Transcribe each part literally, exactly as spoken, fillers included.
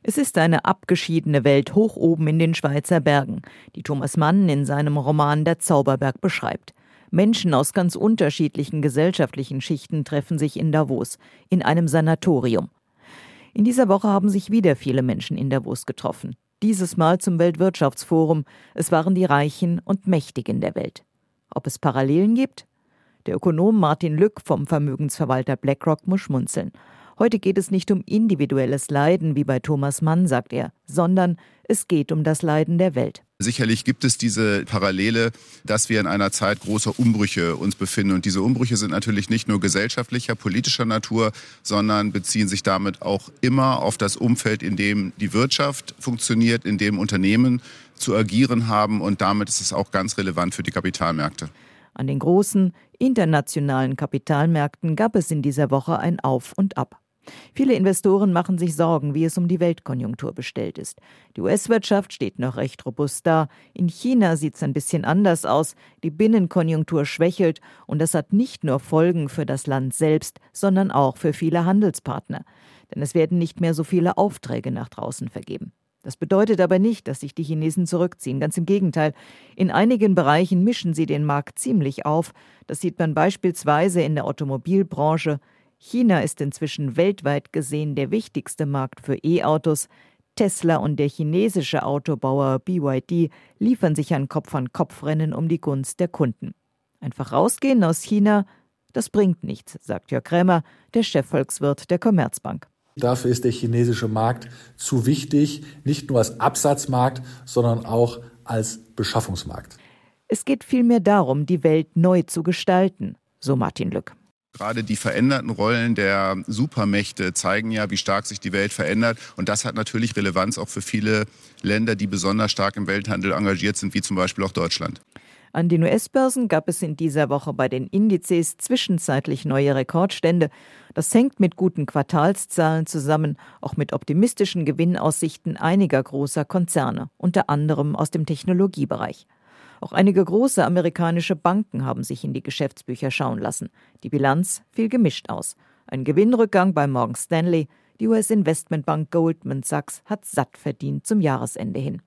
Es ist eine abgeschiedene Welt hoch oben in den Schweizer Bergen, die Thomas Mann in seinem Roman Der Zauberberg beschreibt. Menschen aus ganz unterschiedlichen gesellschaftlichen Schichten treffen sich in Davos, in einem Sanatorium. In dieser Woche haben sich wieder viele Menschen in Davos getroffen. Dieses Mal zum Weltwirtschaftsforum. Es waren die Reichen und Mächtigen der Welt. Ob es Parallelen gibt? Der Ökonom Martin Lück vom Vermögensverwalter BlackRock muss schmunzeln. Heute geht es nicht um individuelles Leiden, wie bei Thomas Mann, sagt er, sondern es geht um das Leiden der Welt. Sicherlich gibt es diese Parallele, dass wir in einer Zeit großer Umbrüche uns befinden. Und diese Umbrüche sind natürlich nicht nur gesellschaftlicher, politischer Natur, sondern beziehen sich damit auch immer auf das Umfeld, in dem die Wirtschaft funktioniert, in dem Unternehmen zu agieren haben. Und damit ist es auch ganz relevant für die Kapitalmärkte. An den großen internationalen Kapitalmärkten gab es in dieser Woche ein Auf und Ab. Viele Investoren machen sich Sorgen, wie es um die Weltkonjunktur bestellt ist. Die U S-Wirtschaft steht noch recht robust da. In China sieht es ein bisschen anders aus. Die Binnenkonjunktur schwächelt und das hat nicht nur Folgen für das Land selbst, sondern auch für viele Handelspartner. Denn es werden nicht mehr so viele Aufträge nach draußen vergeben. Das bedeutet aber nicht, dass sich die Chinesen zurückziehen. Ganz im Gegenteil. In einigen Bereichen mischen sie den Markt ziemlich auf. Das sieht man beispielsweise in der Automobilbranche. China ist inzwischen weltweit gesehen der wichtigste Markt für E-Autos. Tesla und der chinesische Autobauer B Y D liefern sich ein Kopf-an-Kopf-Rennen um die Gunst der Kunden. Einfach rausgehen aus China, das bringt nichts, sagt Jörg Krämer, der Chefvolkswirt der Commerzbank. Dafür ist der chinesische Markt zu wichtig, nicht nur als Absatzmarkt, sondern auch als Beschaffungsmarkt. Es geht vielmehr darum, die Welt neu zu gestalten, so Martin Lück. Gerade die veränderten Rollen der Supermächte zeigen ja, wie stark sich die Welt verändert. Und das hat natürlich Relevanz auch für viele Länder, die besonders stark im Welthandel engagiert sind, wie zum Beispiel auch Deutschland. An den U S-Börsen gab es in dieser Woche bei den Indizes zwischenzeitlich neue Rekordstände. Das hängt mit guten Quartalszahlen zusammen, auch mit optimistischen Gewinnaussichten einiger großer Konzerne, unter anderem aus dem Technologiebereich. Auch einige große amerikanische Banken haben sich in die Geschäftsbücher schauen lassen. Die Bilanz fiel gemischt aus. Ein Gewinnrückgang bei Morgan Stanley. Die U S-Investmentbank Goldman Sachs hat satt verdient zum Jahresende hin.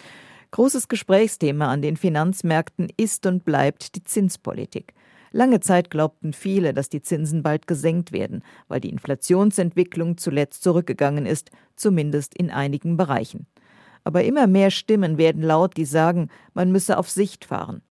Großes Gesprächsthema an den Finanzmärkten ist und bleibt die Zinspolitik. Lange Zeit glaubten viele, dass die Zinsen bald gesenkt werden, weil die Inflationsentwicklung zuletzt zurückgegangen ist, zumindest in einigen Bereichen. Aber immer mehr Stimmen werden laut, die sagen, man müsse auf Sicht fahren.